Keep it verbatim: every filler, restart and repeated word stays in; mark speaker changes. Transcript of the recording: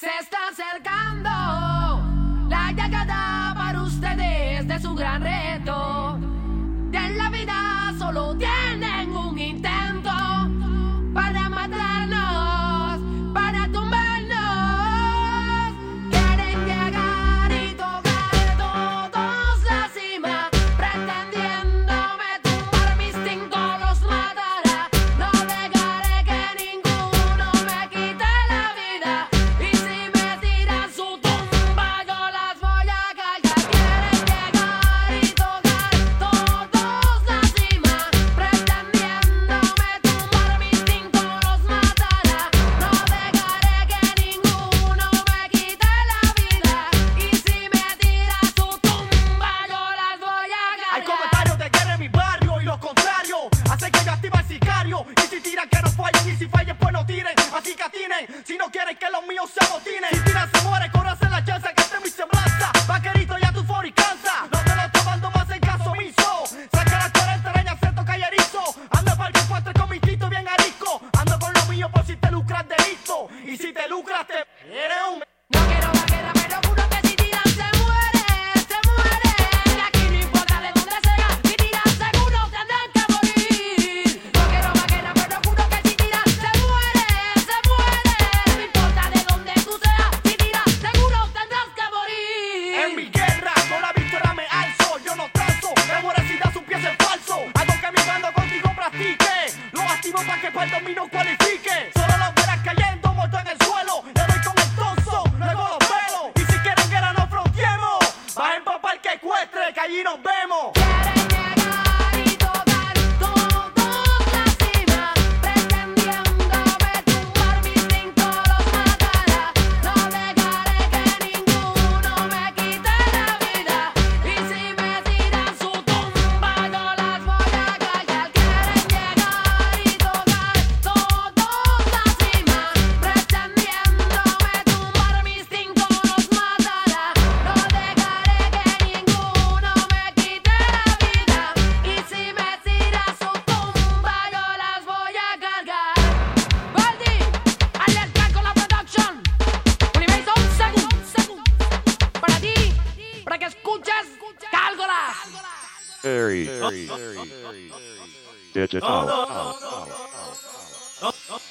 Speaker 1: Se está acercando la llegada para ustedes de su gran reto. De en la vida solo tienen un intento para matarnos, para tumbarnos. Quieren llegar y tocar todos la cima, pretendiéndome tumbar mis cinco los matará. No dejaré que ninguno me quite la vida, y si me tiran su tumba yo las voy a callar. Quieren llegar y tocar todos la cima, pretendiéndome tumbar mis cinco los matará. No dejaré que ninguno me quite la vida, y si me tiran su tumba yo las voy a callar.
Speaker 2: Hay comentarios de guerra en mi barrio y lo contrario hace que yo activa el sicario. Y si tiran que no fallen, y si fallen pues no tiren. Así que atinen, si no quieren que los míos se amotinen. Si tiran se muere, córrase la chance que esté mi semblanza. Vaquerito ya tu for y cansa, no te lo estoy dando más en caso omiso. Saca la cuarenta, reña, acento callerizo. Ando para el que encuentre con mi tito bien arisco. Ando con lo mío por si te lucras de listo. Y si te lucras te eres un...
Speaker 1: No quiero vaquera, pero juro que si tiran se mueren, se mueren. Aquí no importa de dónde sea, si tiran seguro tendrán que morir. No quiero vaquera, pero juro que si tiran se mueren, se mueren. No importa de dónde tú seas, si tiran seguro tendrás que morir.
Speaker 2: En mi guerra, con la victoria me alzo. Yo no transo, me muero si das un pie en falso. Algo que mi bando contigo practique. Lo activo para que para el dominio cualifique. Solo los verás cayendo, muerto en el suelo. Le doy con el tonso, luego los pelo. Y si quieren guerra no fronteemos. Bajen pa' parque ecuestre, que allí nos vemos.
Speaker 1: Quieren llegar y tocar todos la cima, pretendiéndome tumbar mis cinco los matará. No dejaré que ninguno me quite la vida, y si me tiran su tumba yo las voy a callar. Quieren llegar y tocar todos la cima, pretendiéndome tumbar mis cinco los matará. No dejaré que ninguno me quite la vida, y si me tira su tumba yo las voy a cargar. Baldi, alerta con la production. Universo, un segundo. Para ti, para que escuches Gárgolas.
Speaker 3: Very, very, digital.
Speaker 2: Oh, no, no, no.